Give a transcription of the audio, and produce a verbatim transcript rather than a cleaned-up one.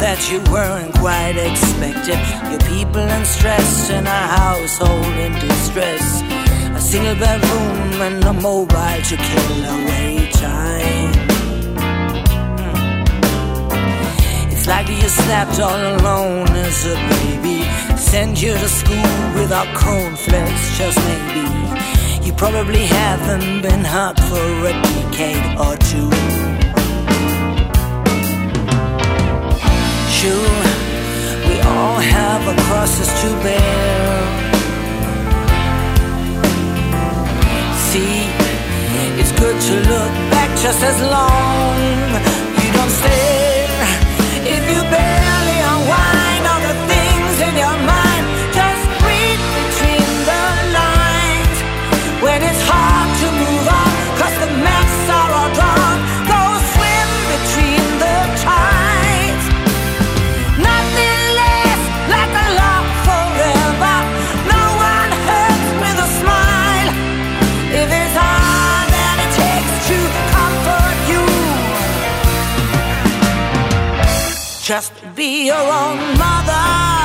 that you weren't quite expected. Your people in stress and a household in distress. A single bedroom and a mobile to kill away time. mm. It's like you slept all alone as a baby. Send you to school without cornflakes, just maybe. You probably haven't been hugged for a decade or two. Sure, we all have our crosses to bear. See, it's good to look back just as long. You don't stare if you barely unwind all the things in your mind. Just read between the lines. When it's hard to move on, cause the maps are all drawn, go swim between the tides. Nothing lasts like a love forever. No one hurts with a smile. If it's all that it takes to comfort you, just be your own mother.